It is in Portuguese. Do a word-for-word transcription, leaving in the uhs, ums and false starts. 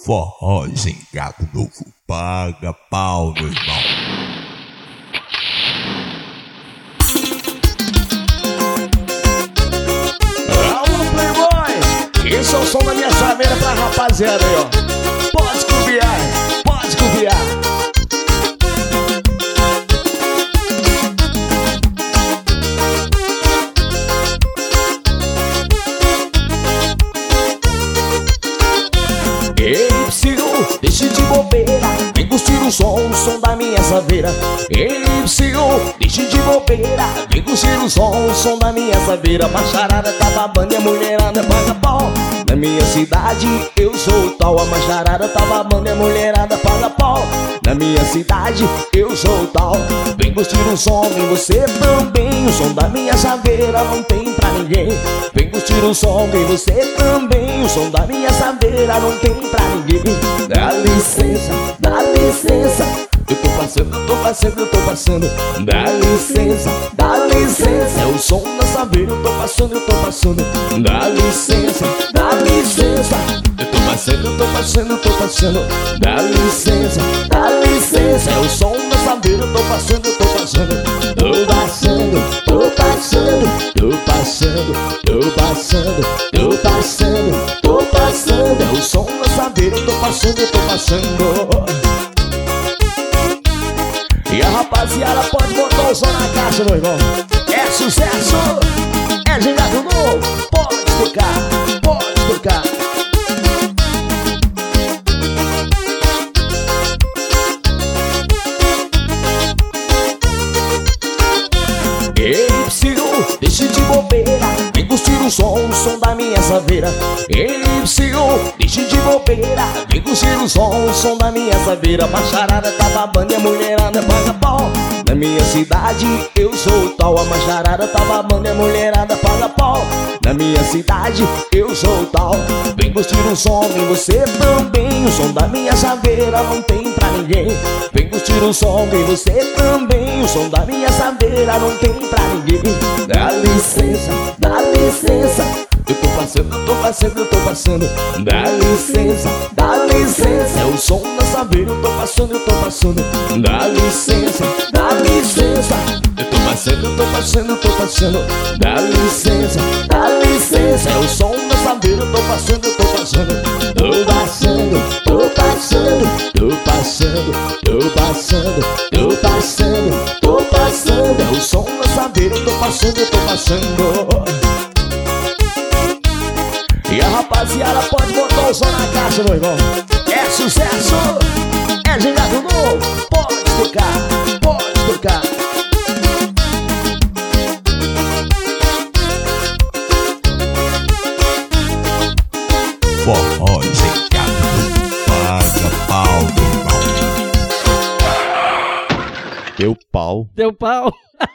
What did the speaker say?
Forró Zingado Novo, paga pau, meu irmão. Alô, Playboy! Esse é o som da minha chaveira pra rapaziada aí, ó. Pode copiar, pode copiar. Ei, psiu, deixe de bobeira, vem curtir o som, o som da minha saveira. Ei, psiu, deixe de bobeira, vem curtir o som, o som da minha saveira. Macharada tá babando e a mulherada paga pau. Na minha cidade eu sou tal, a macharada tá babando e a mulherada paga pau. Na minha cidade eu sou tal, vem curtir o som e você também. O som da minha saveira não tem pra ninguém. Vem curtir o som e você também. O som da minha saveira não tem pra ninguém. Dá licença, dá licença, eu tô passando, eu tô passando, eu tô passando. Dá licença, dá licença, é o som da saveira, eu tô passando, eu tô passando. Dá licença, dá licença, eu tô passando, eu tô passando, eu tô passando. Dá licença, dá licença, é o som da saveira, eu tô passando, eu tô passando. Tô passando, tô passando, tô passando, tô passando, tô passando, tô passando. É o som da saveira, eu tô passando, eu tô passando. E a rapaziada pode botar o som na caixa, meu irmão. É sucesso, é Zingado Novo. Pode tocar, pode tocar. Ei, psiu, deixe de bobeira, vem curtir o som, o som da minha saveira. Ei, psiu, deixe de bobeira, vem curtir o som, o som da minha saveira. Macharada tá babando e a mulherada paga pau. Na minha cidade eu sou tal, a macharada tá babando e a mulherada paga pau. Na minha cidade eu sou tal, vem curtir o som e você também. O som da minha saveira não tem pra ninguém. Vem curtir o som e você também. O som da minha saveira não tem pra ninguém. Dá licença, dá licença, eu tô passando, eu tô passando, eu tô passando. Dá licença, dá licença, é o som da saveira, eu tô passando, eu tô passando. Dá licença, dá licença, eu tô passando, eu tô passando, eu tô passando. Dá licença, dá licença, é o som da saveira, eu tô passando, eu tô passando. Tô passando, tô passando, tô passando, tô passando, tô passando, tô passando. É o som da saveira, eu tô passando, eu tô passando. E a rapaziada pode botar o som na caixa, meu irmão. É sucesso, é Zingado Novo. Pode tocar, pode tocar. Forró Zingado Novo, paga pau, meu irmão. Deu pau. Deu pau.